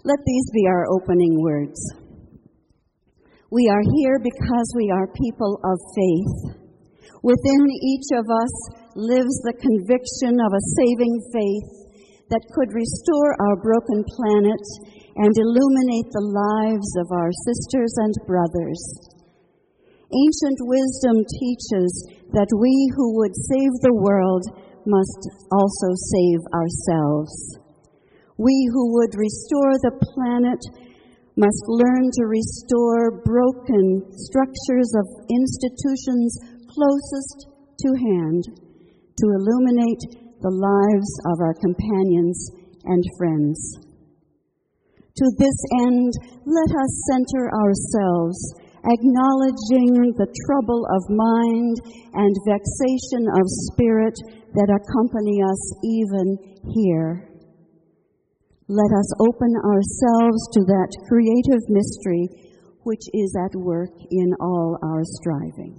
Let these be our opening words. We are here because we are people of faith. Within each of us lives the conviction of a saving faith that could restore our broken planet and illuminate the lives of our sisters and brothers. Ancient wisdom teaches that we who would save the world must also save ourselves. We who would restore the planet must learn to restore broken structures of institutions closest to hand to illuminate the lives of our companions and friends. To this end, let us center ourselves, acknowledging the trouble of mind and vexation of spirit that accompany us even here. Let us open ourselves to that creative mystery which is at work in all our striving.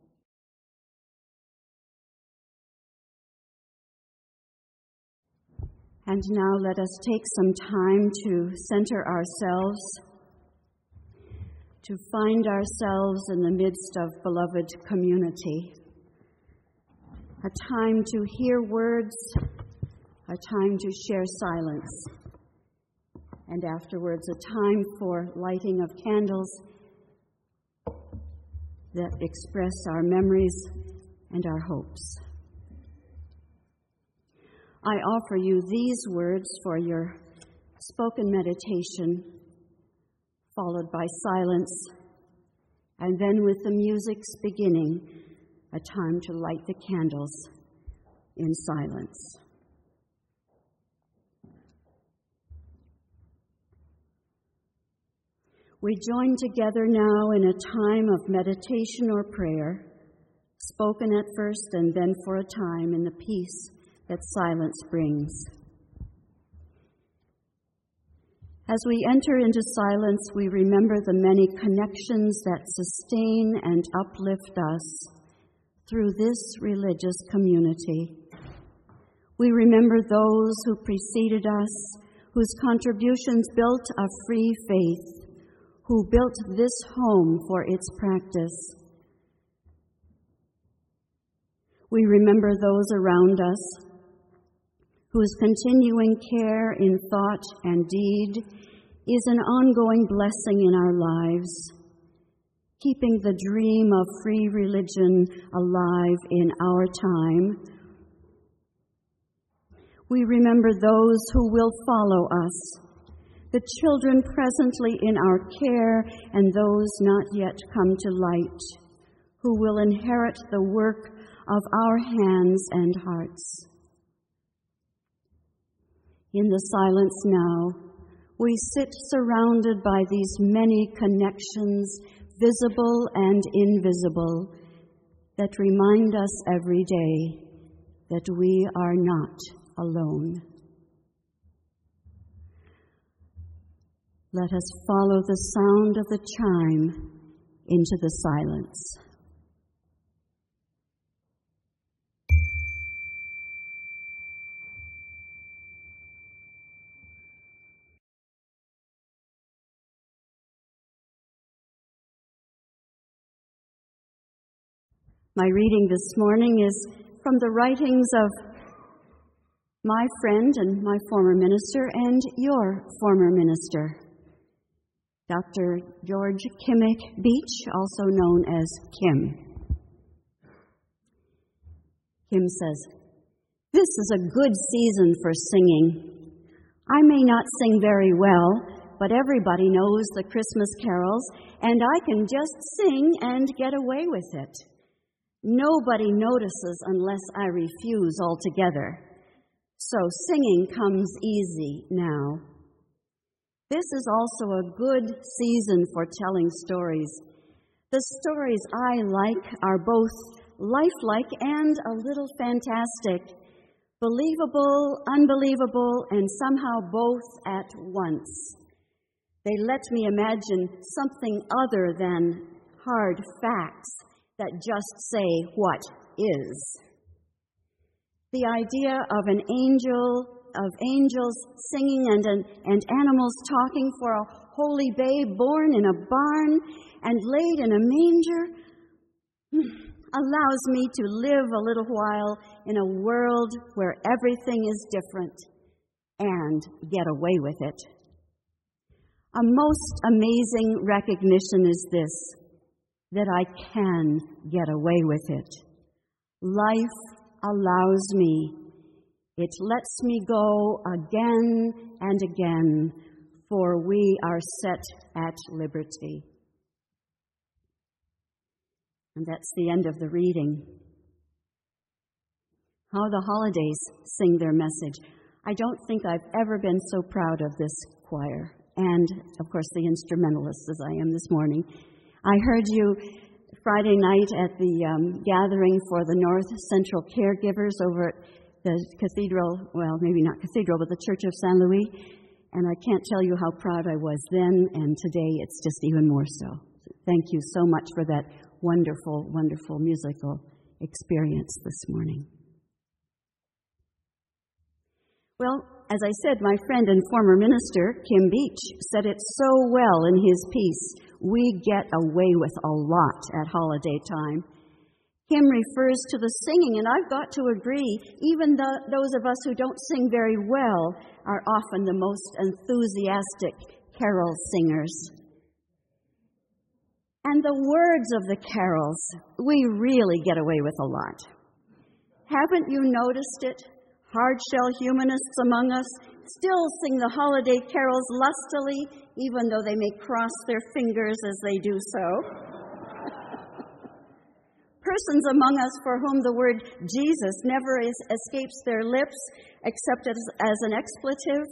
And now let us take some time to center ourselves, to find ourselves in the midst of beloved community. A time to hear words, a time to share silence, and afterwards a time for lighting of candles that express our memories and our hopes. I offer you these words for your spoken meditation, followed by silence, and then with the music's beginning, a time to light the candles in silence. We join together now in a time of meditation or prayer, spoken at first and then for a time in the peace that silence brings. As we enter into silence, we remember the many connections that sustain and uplift us through this religious community. We remember those who preceded us, whose contributions built a free faith, who built this home for its practice. We remember those around us, whose continuing care in thought and deed is an ongoing blessing in our lives, keeping the dream of free religion alive in our time. We remember those who will follow us, the children presently in our care and those not yet come to light, who will inherit the work of our hands and hearts. In the silence now, we sit surrounded by these many connections, visible and invisible, that remind us every day that we are not alone. Let us follow the sound of the chime into the silence. My reading this morning is from the writings of my friend and my former minister and your former minister, Dr. George Kimmick Beach, also known as Kim. Kim says, "This is a good season for singing. I may not sing very well, but everybody knows the Christmas carols, and I can just sing and get away with it. Nobody notices unless I refuse altogether. So singing comes easy now. This is also a good season for telling stories. The stories I like are both lifelike and a little fantastic, believable, unbelievable, and somehow both at once. They let me imagine something other than hard facts that just say what is. The idea of an angel, of angels singing and animals talking, for a holy babe born in a barn and laid in a manger, allows me to live a little while in a world where everything is different and get away with it. A most amazing recognition is this, that I can get away with it. Life allows me. It lets me go again and again, for we are set at liberty. And that's the end of the reading. How the Holidays sing their message. I don't think I've ever been so proud of this choir, and, of course, the instrumentalists, as I am this morning. I heard you Friday night at the gathering for the North Central Caregivers over at the cathedral, well, maybe not cathedral, but the Church of San Luis, and I can't tell you how proud I was then, and today it's just even more so. Thank you so much for that wonderful, wonderful musical experience this morning. Well, as I said, my friend and former minister, Kim Beach, said it so well in his piece, "We get away with a lot at holiday time." Kim refers to the singing, and I've got to agree, even those of us who don't sing very well are often the most enthusiastic carol singers. And the words of the carols, we really get away with a lot. Haven't you noticed it? Hard-shell humanists among us still sing the holiday carols lustily, even though they may cross their fingers as they do so. Persons among us for whom the word Jesus never escapes their lips except as an expletive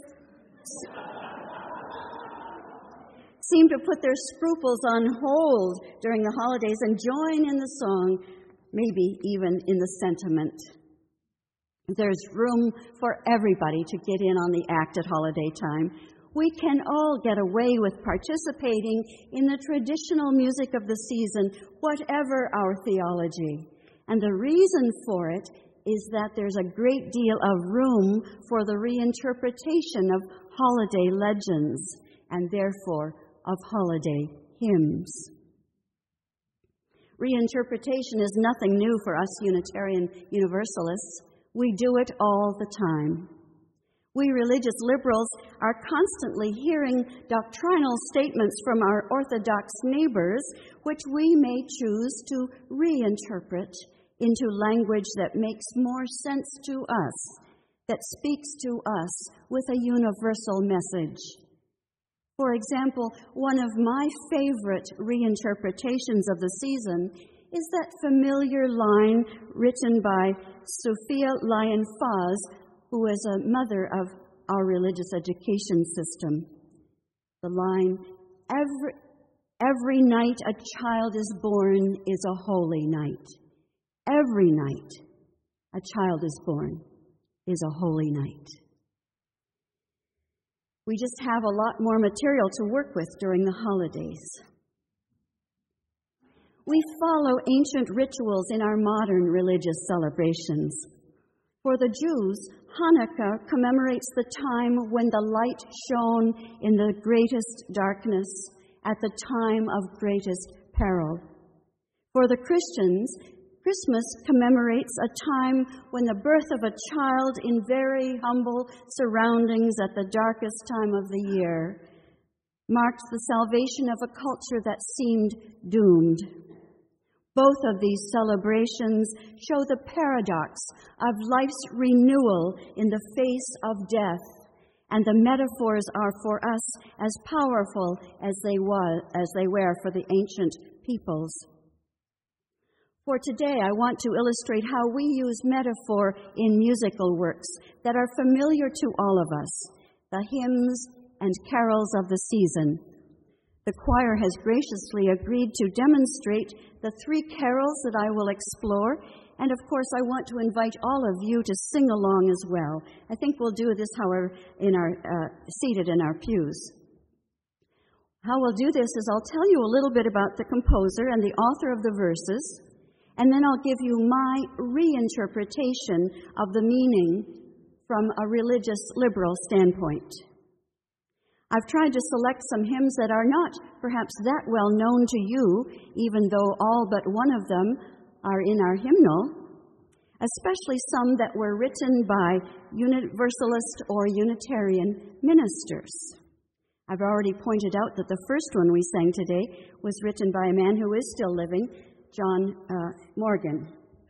seem to put their scruples on hold during the holidays and join in the song, maybe even in the sentiment. There's room for everybody to get in on the act at holiday time. We can all get away with participating in the traditional music of the season, whatever our theology. And the reason for it is that there's a great deal of room for the reinterpretation of holiday legends, and therefore of holiday hymns. Reinterpretation is nothing new for us Unitarian Universalists. We do it all the time. We religious liberals are constantly hearing doctrinal statements from our Orthodox neighbors, which we may choose to reinterpret into language that makes more sense to us, that speaks to us with a universal message. For example, one of my favorite reinterpretations of the season is that familiar line written by Sophia Lyon-Faz, who is a mother of our religious education system. The line, every night a child is born is a holy night. Every night a child is born is a holy night. We just have a lot more material to work with during the holidays. We follow ancient rituals in our modern religious celebrations. For the Jews, Hanukkah commemorates the time when the light shone in the greatest darkness at the time of greatest peril. For the Christians, Christmas commemorates a time when the birth of a child in very humble surroundings at the darkest time of the year marked the salvation of a culture that seemed doomed. Both of these celebrations show the paradox of life's renewal in the face of death, and the metaphors are for us as powerful as they were for the ancient peoples. For today, I want to illustrate how we use metaphor in musical works that are familiar to all of us, the hymns and carols of the season. The choir has graciously agreed to demonstrate the 3 carols that I will explore, and of course I want to invite all of you to sing along as well. I think we'll do this, however, seated in our pews. How we'll do this is I'll tell you a little bit about the composer and the author of the verses, and then I'll give you my reinterpretation of the meaning from a religious liberal standpoint. I've tried to select some hymns that are not perhaps that well known to you, even though all but one of them are in our hymnal, especially some that were written by Universalist or Unitarian ministers. I've already pointed out that the first one we sang today was written by a man who is still living, John Morgan,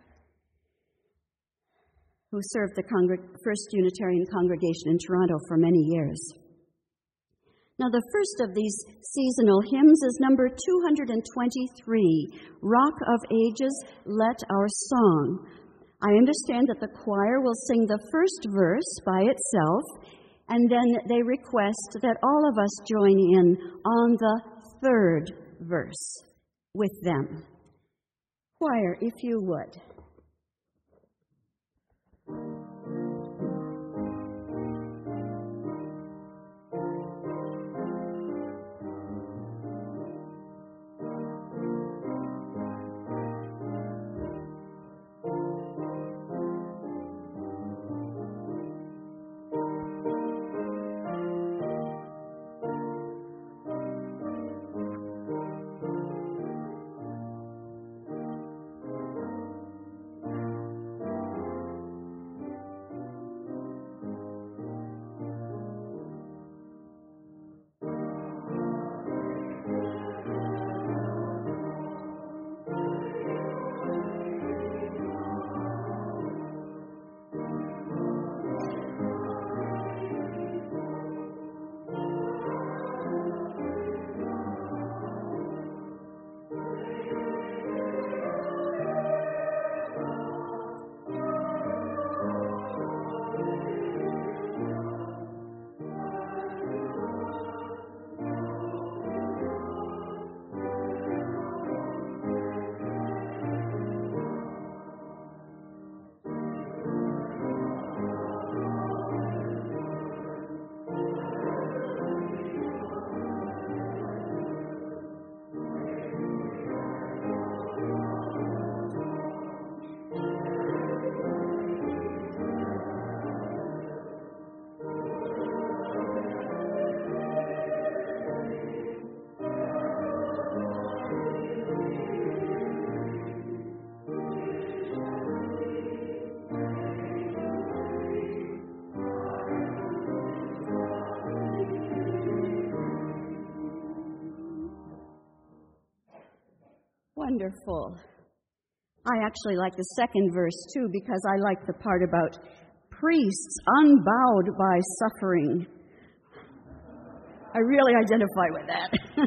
who served the First Unitarian Congregation in Toronto for many years. Now, the first of these seasonal hymns is number 223, Rock of Ages, Let Our Song. I understand that the choir will sing the first verse by itself, and then they request that all of us join in on the third verse with them. Choir, if you would. Wonderful. I actually like the second verse too, because I like the part about priests unbowed by suffering. I really identify with that.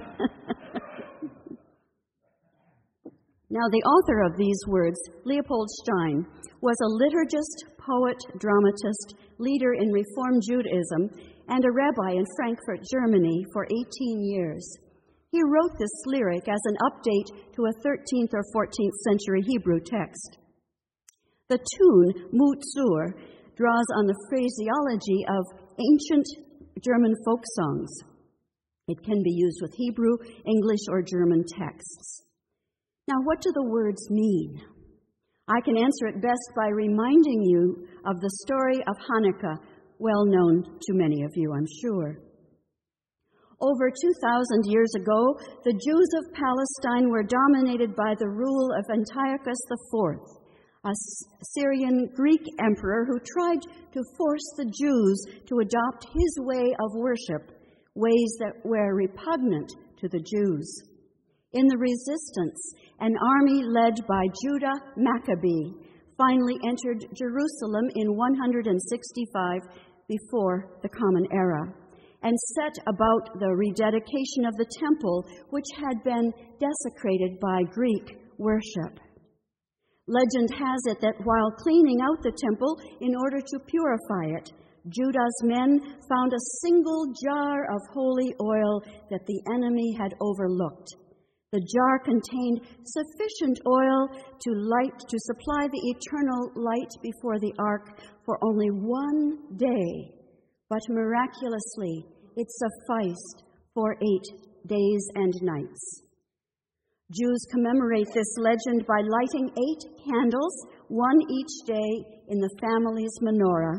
Now, the author of these words, Leopold Stein, was a liturgist, poet, dramatist, leader in Reform Judaism, and a rabbi in Frankfurt, Germany for 18 years. He wrote this lyric as an update to a 13th or 14th century Hebrew text. The tune, Mut Zur, draws on the phraseology of ancient German folk songs. It can be used with Hebrew, English, or German texts. Now, what do the words mean? I can answer it best by reminding you of the story of Hanukkah, well known to many of you, I'm sure. Over 2,000 years ago, the Jews of Palestine were dominated by the rule of Antiochus IV, a Syrian Greek emperor who tried to force the Jews to adopt his way of worship, ways that were repugnant to the Jews. In the resistance, an army led by Judah Maccabee finally entered Jerusalem in 165 before the Common Era, and set about the rededication of the temple, which had been desecrated by Greek worship. Legend has it that while cleaning out the temple in order to purify it, Judah's men found a single jar of holy oil that the enemy had overlooked. The jar contained sufficient oil to supply the eternal light before the ark for only 1 day. But miraculously, it sufficed for 8 days and nights. Jews commemorate this legend by lighting 8 candles, one each day, in the family's menorah,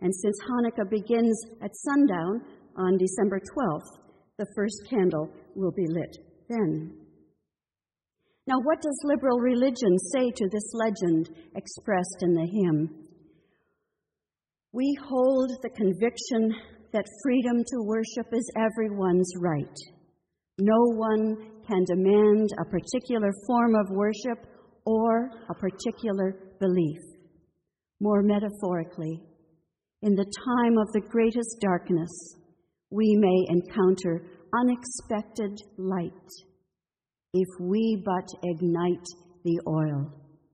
And since Hanukkah begins at sundown on December 12th, the first candle will be lit then. Now, what does liberal religion say to this legend expressed in the hymn? We hold the conviction that freedom to worship is everyone's right. No one can demand a particular form of worship or a particular belief. More metaphorically, in the time of the greatest darkness, we may encounter unexpected light if we but ignite the oil.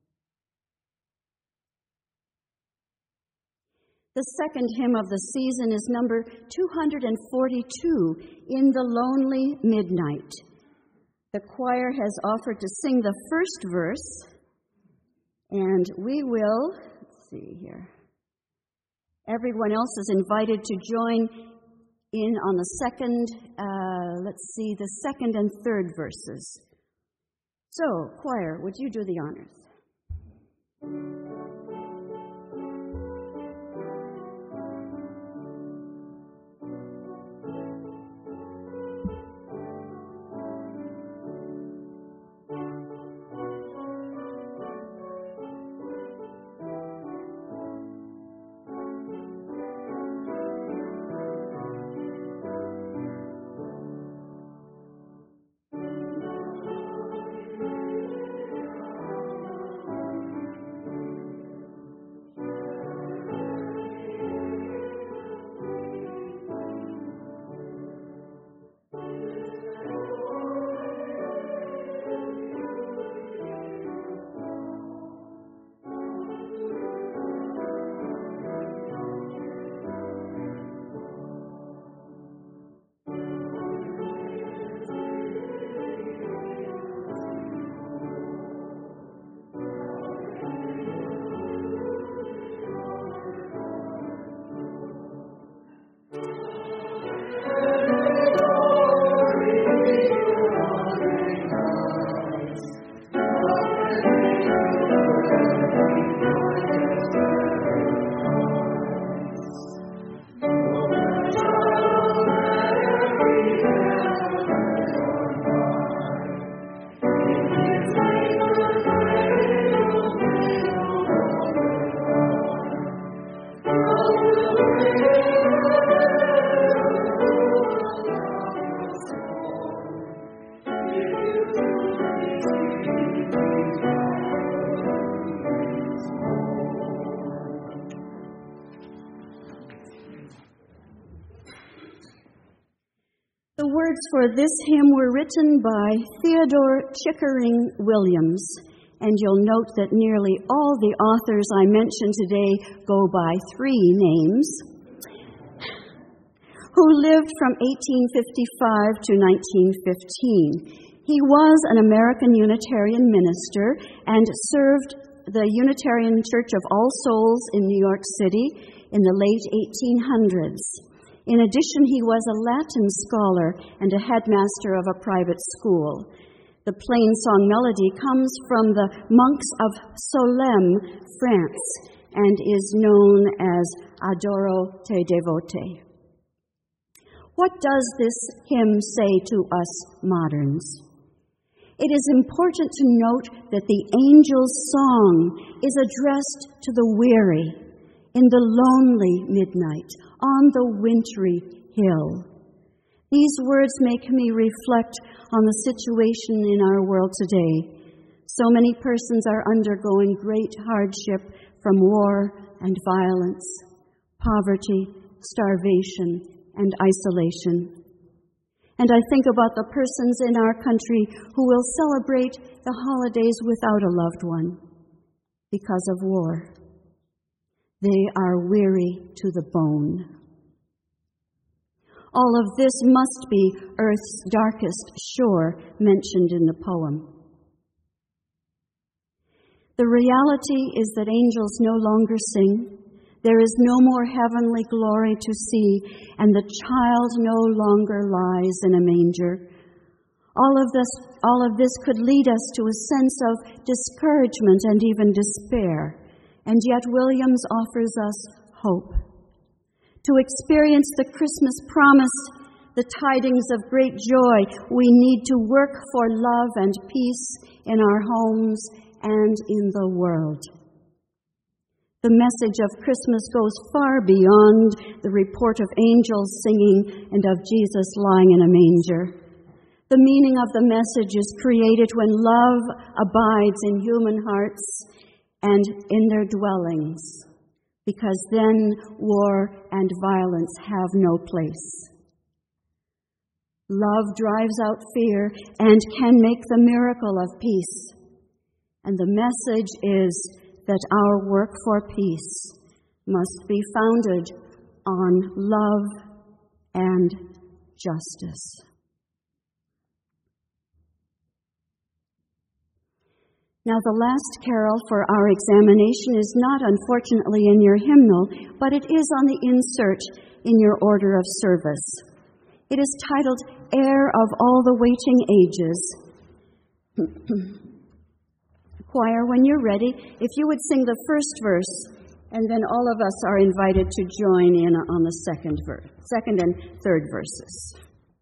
The second hymn of the season is number 242, In the Lonely Midnight. The choir has offered to sing the first verse, and we will, let's see here. Everyone else is invited to join in on the second, the second and third verses. So, choir, would you do the honors? The words for this hymn were written by Theodore Chickering Williams, and you'll note that nearly all the authors I mentioned today go by three names, who lived from 1855 to 1915. He was an American Unitarian minister and served the Unitarian Church of All Souls in New York City in the late 1800s. In addition, he was a Latin scholar and a headmaster of a private school. The plain song melody comes from the monks of Solesmes, France, and is known as Adoro te devote. What does this hymn say to us moderns? It is important to note that the angel's song is addressed to the weary in the lonely midnight on the wintry hill. These words make me reflect on the situation in our world today. So many persons are undergoing great hardship from war and violence, poverty, starvation, and isolation. And I think about the persons in our country who will celebrate the holidays without a loved one because of war. They are weary to the bone. All of this must be earth's darkest shore mentioned in the poem. The reality is that angels no longer sing. There is no more heavenly glory to see, and the child no longer lies in a manger. All of this could lead us to a sense of discouragement and even despair. And yet Williams offers us hope. To experience the Christmas promise, the tidings of great joy, we need to work for love and peace in our homes and in the world. The message of Christmas goes far beyond the report of angels singing and of Jesus lying in a manger. The meaning of the message is created when love abides in human hearts and in their dwellings, because then war and violence have no place. Love drives out fear and can make the miracle of peace. And the message is that our work for peace must be founded on love and justice. Now, the last carol for our examination is not, unfortunately, in your hymnal, but it is on the insert in your order of service. It is titled, Heir of All the Waiting Ages. Choir, when you're ready, if you would sing the first verse, and then all of us are invited to join in on the second and third verses.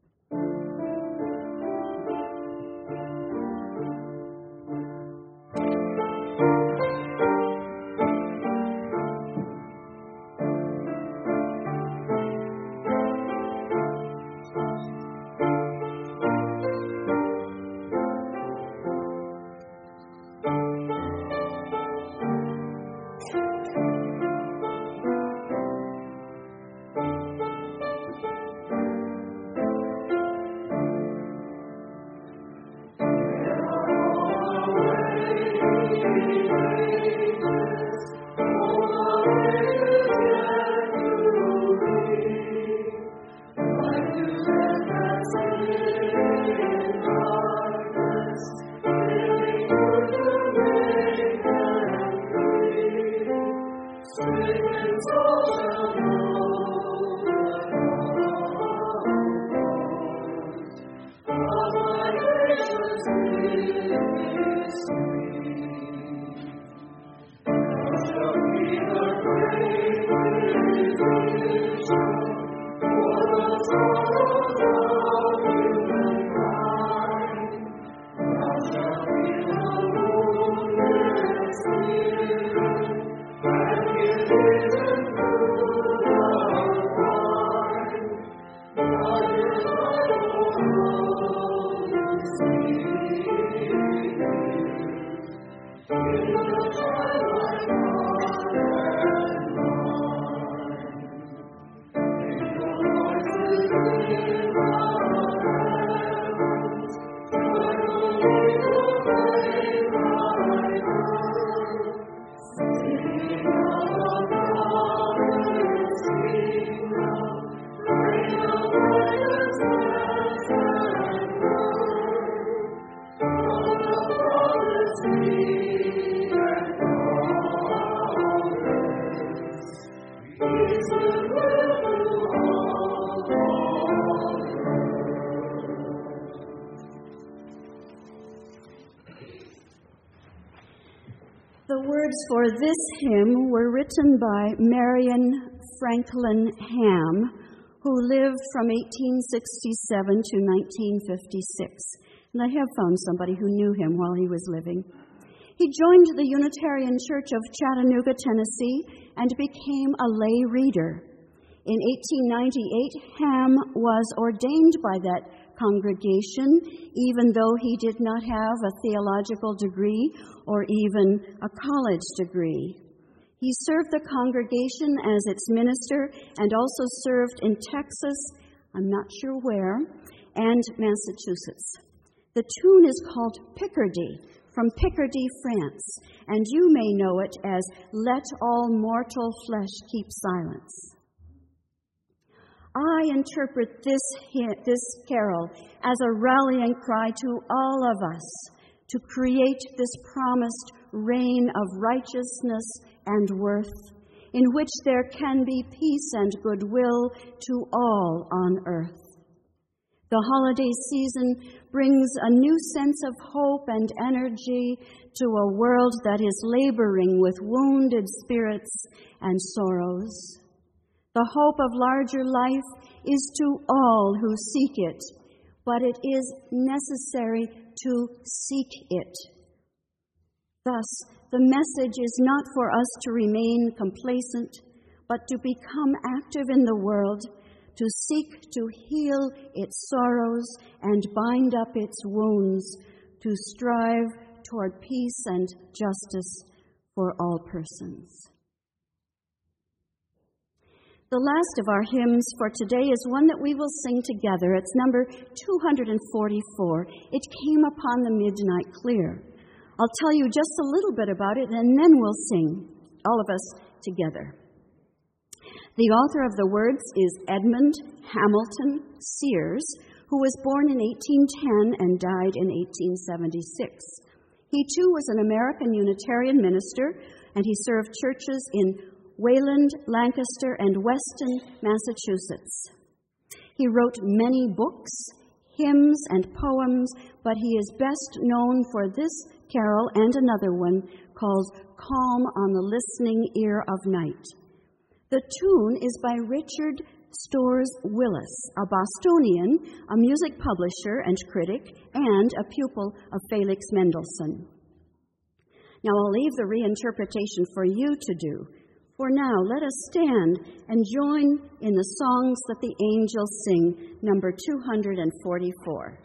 The words for this hymn were written by Marion Franklin Ham, who lived from 1867 to 1956. And I have found somebody who knew him while he was living. He joined the Unitarian Church of Chattanooga, Tennessee, and became a lay reader. In 1898, Ham was ordained by that congregation, even though he did not have a theological degree or even a college degree. He served the congregation as its minister and also served in Texas, I'm not sure where, and Massachusetts. The tune is called Picardy, from Picardy, France, and you may know it as Let All Mortal Flesh Keep Silence. I interpret this carol as a rallying cry to all of us to create this promised reign of righteousness and worth, in which there can be peace and goodwill to all on earth. The holiday season brings a new sense of hope and energy to a world that is laboring with wounded spirits and sorrows. The hope of larger life is to all who seek it, but it is necessary to seek it. Thus, the message is not for us to remain complacent, but to become active in the world, to seek to heal its sorrows and bind up its wounds, to strive toward peace and justice for all persons. The last of our hymns for today is one that we will sing together. It's number 244. It came upon the midnight clear. I'll tell you just a little bit about it, and then we'll sing, all of us together. The author of the words is Edmund Hamilton Sears, who was born in 1810 and died in 1876. He, too, was an American Unitarian minister, and he served churches in Wayland, Lancaster, and Weston, Massachusetts. He wrote many books, hymns, and poems, but he is best known for this carol and another one called Calm on the Listening Ear of Night. The tune is by Richard Storrs Willis, a Bostonian, a music publisher and critic, and a pupil of Felix Mendelssohn. Now I'll leave the reinterpretation for you to do. For now, let us stand and join in the songs that the angels sing, number 244.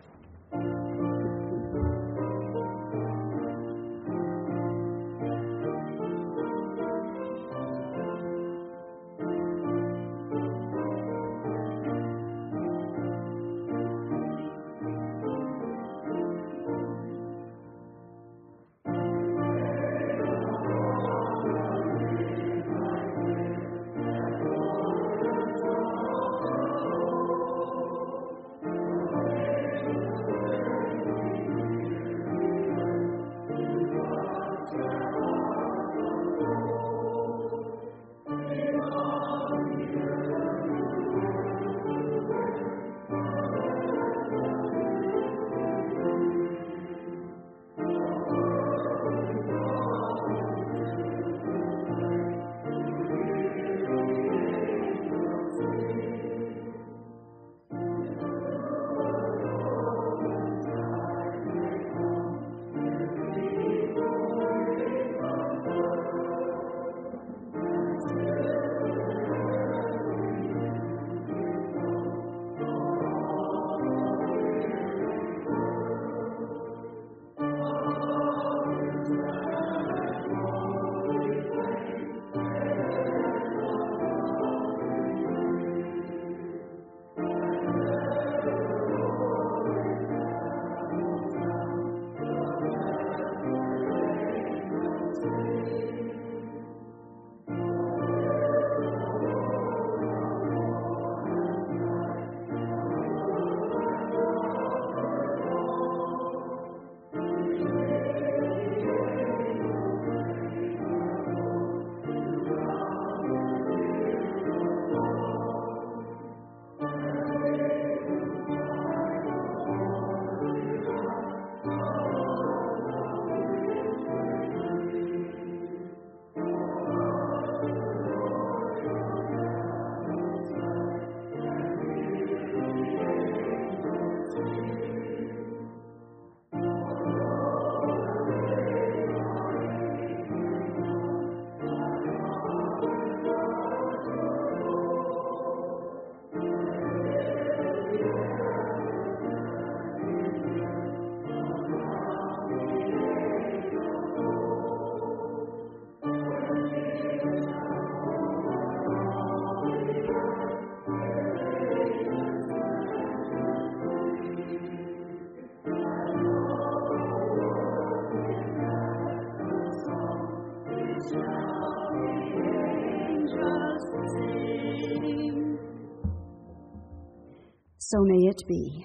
So may it be.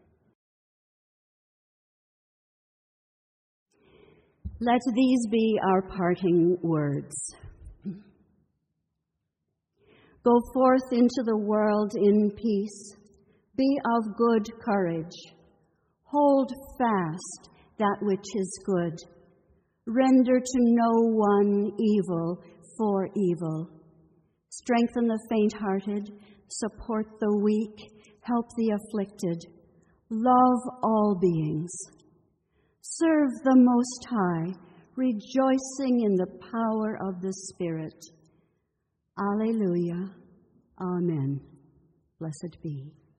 Let these be our parting words. Go forth into the world in peace. Be of good courage. Hold fast that which is good. Render to no one evil for evil. Strengthen the faint-hearted, support the weak, help the afflicted. Love all beings. Serve the Most High, rejoicing in the power of the Spirit. Alleluia. Amen. Blessed be.